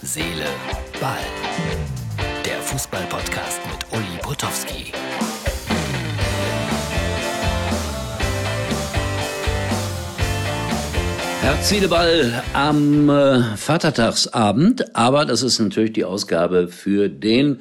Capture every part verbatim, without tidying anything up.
Seele, Ball. Der Fußball-Podcast mit Uli Potowski. Herz, Seele, Ball am äh, Vatertagsabend, aber das ist natürlich die Ausgabe für den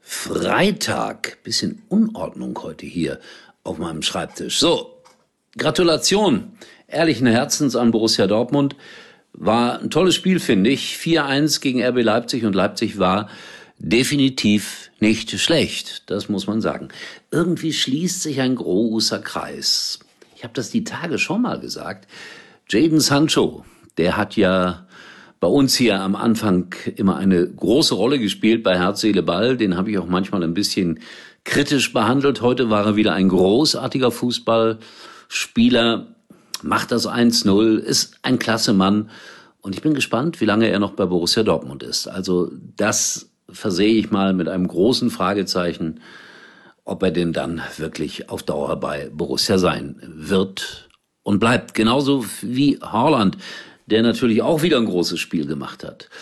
Freitag. Bisschen Unordnung heute hier auf meinem Schreibtisch. So, Gratulation ehrlichen Herzens an Borussia Dortmund. War ein tolles Spiel, finde ich. vier eins gegen R B Leipzig und Leipzig war definitiv nicht schlecht, das muss man sagen. Irgendwie schließt sich ein großer Kreis. Ich habe das die Tage schon mal gesagt. Jadon Sancho, der hat ja bei uns hier am Anfang immer eine große Rolle gespielt bei Herz, Seele, Ball. Den habe ich auch manchmal ein bisschen kritisch behandelt. Heute war er wieder ein großartiger Fußballspieler, macht das eins null, ist ein klasse Mann. Und ich bin gespannt, wie lange er noch bei Borussia Dortmund ist. Also das versehe ich mal mit einem großen Fragezeichen, ob er denn dann wirklich auf Dauer bei Borussia sein wird und bleibt. Genauso wie Haaland, der natürlich auch wieder ein großes Spiel gemacht hat.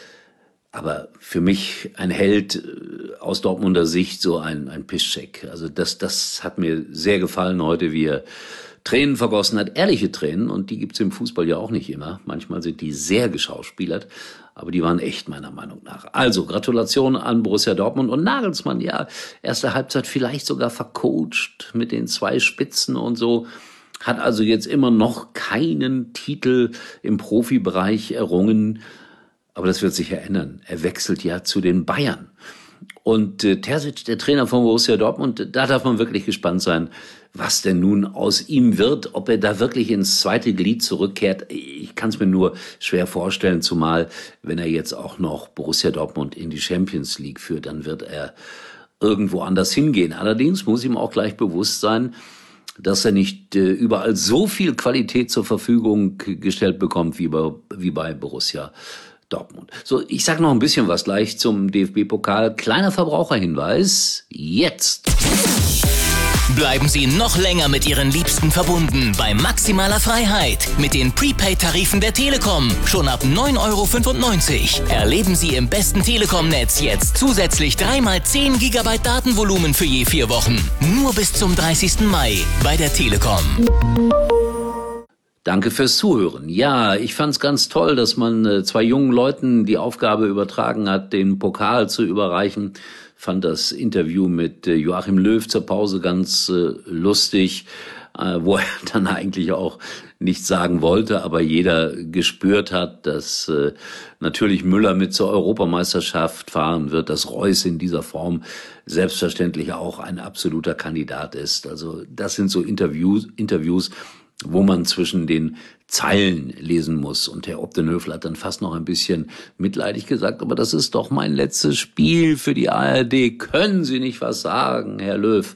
Aber für mich ein Held aus Dortmunder Sicht, so ein, ein Piszczek. Also das, das hat mir sehr gefallen heute, wie er Tränen vergossen hat, ehrliche Tränen, und die gibt's im Fußball ja auch nicht immer. Manchmal sind die sehr geschauspielert, aber die waren echt meiner Meinung nach. Also Gratulation an Borussia Dortmund und Nagelsmann, ja, erste Halbzeit vielleicht sogar vercoacht mit den zwei Spitzen und so. Hat also jetzt immer noch keinen Titel im Profibereich errungen, aber das wird sich ja ändern. Er wechselt ja zu den Bayern. Und äh, Terzic, der Trainer von Borussia Dortmund, da darf man wirklich gespannt sein, was denn nun aus ihm wird, ob er da wirklich ins zweite Glied zurückkehrt. Ich kann es mir nur schwer vorstellen, zumal wenn er jetzt auch noch Borussia Dortmund in die Champions League führt, dann wird er irgendwo anders hingehen. Allerdings muss ihm auch gleich bewusst sein, dass er nicht äh, überall so viel Qualität zur Verfügung gestellt bekommt wie bei, wie bei Borussia Dortmund. So, ich sage noch ein bisschen was gleich zum D F B-Pokal. Kleiner Verbraucherhinweis, jetzt. Bleiben Sie noch länger mit Ihren Liebsten verbunden bei maximaler Freiheit mit den Prepaid-Tarifen der Telekom. Schon ab neun Euro fünfundneunzig. Erleben Sie im besten Telekom-Netz jetzt zusätzlich drei mal zehn Gigabyte Datenvolumen für je vier Wochen. Nur bis zum dreißigsten Mai bei der Telekom. Danke fürs Zuhören. Ja, ich fand's ganz toll, dass man äh, zwei jungen Leuten die Aufgabe übertragen hat, den Pokal zu überreichen. Fand das Interview mit äh, Joachim Löw zur Pause ganz äh, lustig, äh, wo er dann eigentlich auch nichts sagen wollte, aber jeder gespürt hat, dass äh, natürlich Müller mit zur Europameisterschaft fahren wird, dass Reus in dieser Form selbstverständlich auch ein absoluter Kandidat ist. Also das sind so Interviews, Interviews, wo man zwischen den Zeilen lesen muss. Und Herr Opdenhövel hat dann fast noch ein bisschen mitleidig gesagt, aber das ist doch mein letztes Spiel für die A R D. Können Sie nicht was sagen, Herr Löw?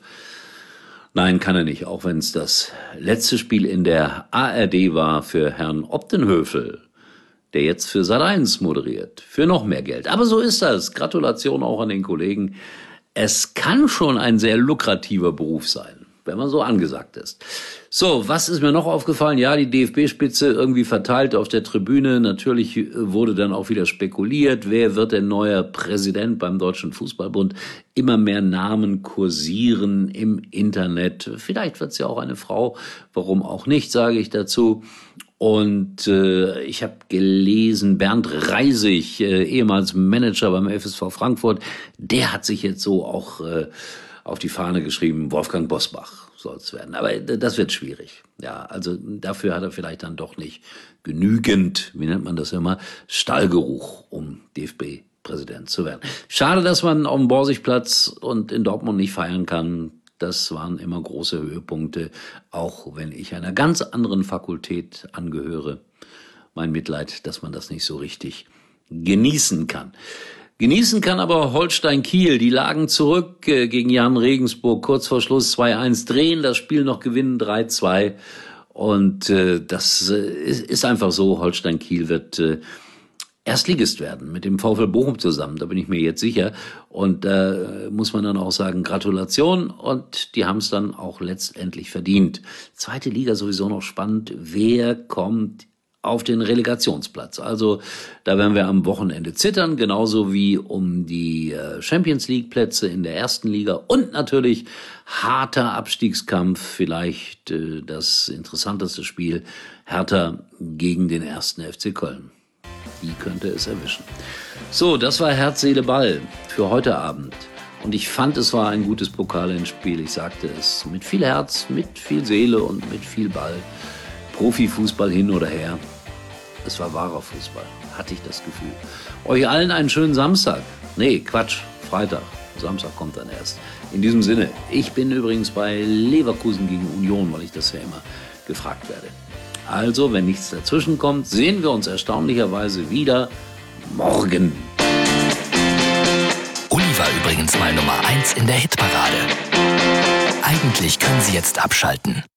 Nein, kann er nicht, auch wenn es das letzte Spiel in der A R D war für Herrn Opdenhövel, der jetzt für Sat eins moderiert, für noch mehr Geld. Aber so ist das. Gratulation auch an den Kollegen. Es kann schon ein sehr lukrativer Beruf sein, wenn man so angesagt ist. So, was ist mir noch aufgefallen? Ja, die D F B-Spitze irgendwie verteilt auf der Tribüne. Natürlich wurde dann auch wieder spekuliert, wer wird der neue Präsident beim Deutschen Fußballbund. Immer mehr Namen kursieren im Internet. Vielleicht wird es ja auch eine Frau, warum auch nicht, sage ich dazu. Und äh, ich habe gelesen, Bernd Reisig, äh, ehemals Manager beim F S V Frankfurt, der hat sich jetzt so auch äh, auf die Fahne geschrieben, Wolfgang Bosbach soll es werden. Aber das wird schwierig. Ja, also dafür hat er vielleicht dann doch nicht genügend, wie nennt man das immer, Stallgeruch, um D F B-Präsident zu werden. Schade, dass man auf dem Borsigplatz und in Dortmund nicht feiern kann. Das waren immer große Höhepunkte, auch wenn ich einer ganz anderen Fakultät angehöre. Mein Mitleid, dass man das nicht so richtig genießen kann. Genießen kann aber Holstein Kiel. Die lagen zurück äh, gegen Jan Regensburg, kurz vor Schluss zwei eins, drehen das Spiel noch, gewinnen drei zwei. Und äh, das äh, ist, ist einfach so, Holstein Kiel wird äh, Erstligist werden mit dem VfL Bochum zusammen, da bin ich mir jetzt sicher. Und da äh, muss man dann auch sagen, Gratulation, und die haben es dann auch letztendlich verdient. Zweite Liga sowieso noch spannend, wer kommt auf den Relegationsplatz. Also da werden wir am Wochenende zittern, genauso wie um die Champions League Plätze in der ersten Liga und natürlich harter Abstiegskampf, vielleicht äh, das interessanteste Spiel, Hertha gegen den ersten F C Köln. Die könnte es erwischen. So, das war Herz, Seele, Ball für heute Abend. Und ich fand, es war ein gutes Pokalendspiel. Ich sagte es mit viel Herz, mit viel Seele und mit viel Ball. Profifußball hin oder her. Es war wahrer Fußball, hatte ich das Gefühl. Euch allen einen schönen Samstag. Nee, Quatsch, Freitag. Samstag kommt dann erst. In diesem Sinne, ich bin übrigens bei Leverkusen gegen Union, weil ich das ja immer gefragt werde. Also, wenn nichts dazwischen kommt, sehen wir uns erstaunlicherweise wieder morgen. Uli war übrigens mal Nummer eins in der Hitparade. Eigentlich können Sie jetzt abschalten.